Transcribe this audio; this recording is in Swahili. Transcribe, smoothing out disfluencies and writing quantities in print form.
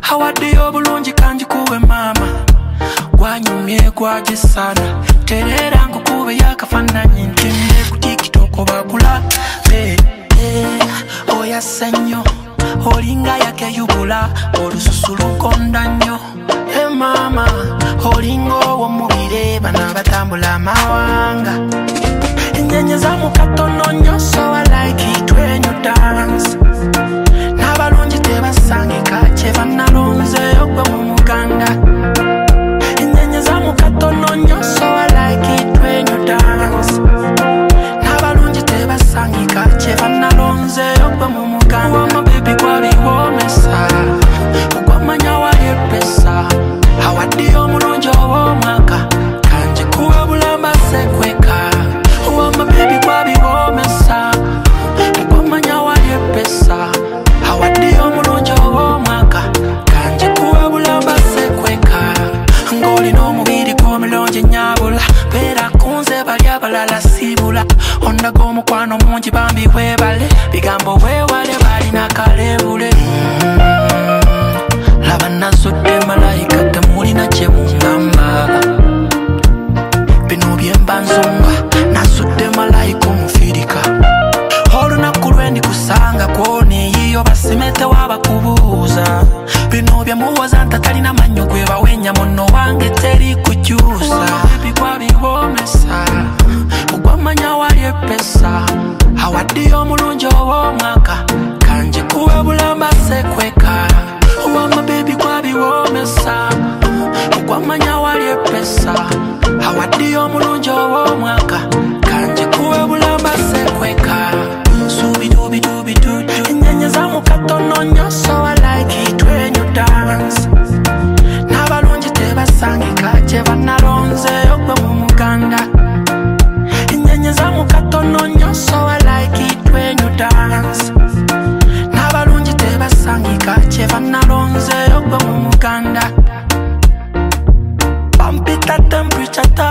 hawadde obulungi kanji kuwe mama gwanyumye gwagisana terera nkukube yakafananyi ntimbe ku TikTok bakulabe oyasa nnyo olinga yakeyubula olususu lukonda nnyo mama olinga ow'omubire bana batambula amawanga enyenye za mukatono nnyo so I like it when you dance n'abalungi tebasangika kye bannalonzeyo gwe mu muganda enyenye za mukatono nnyo so I like it when you dance n'abalungi tebasangika kye bannalonzeyo gwe mu muganda wama baby gwabiwomesa ogwamanya wayepesa hawadde omulungi ow'omwaka kanje kuwe bulamba sekweka wama baby gwabiwomesa ogwamanya wayepesa hawadde omulungi ow'omwaka kanje kuwe bulamba sekweka ng'olina omubiri gw'omulungi nyabula beera kunze bali abalala siibula ondaga omukwano mungi bambi webale bigambo wewale balina kalebule laba nasudde malayika temulina kye mungamba bino byemba nsonga nasudde malayika omufirika olunaku lwendi kusanga kwoneeyiyo basimete wabakubuuza bino byemuwoza ntatalina mannyo gwe bawenya muno wange teri kukyusa bigwabiwomesa ogwamanya wali epesa hawadde omulungi ow'omwaka kanje kuwe bulamba sekweka wama baby gwabiwomesa ogwamanya wali epesa hawadde omulungi ow'omwaka kanje kuwe bulamba sekweka subidubidubidudu enyenye za mukatono nnyo so I like it when you dance n'abalungi tebasangika kye bannalonzeyo gwe mu muganda enyenye za mukatono nnyo so I like it when you dance n'abalungi tebasangika kye bannalonzeyo gwe mu muganda bampita temperature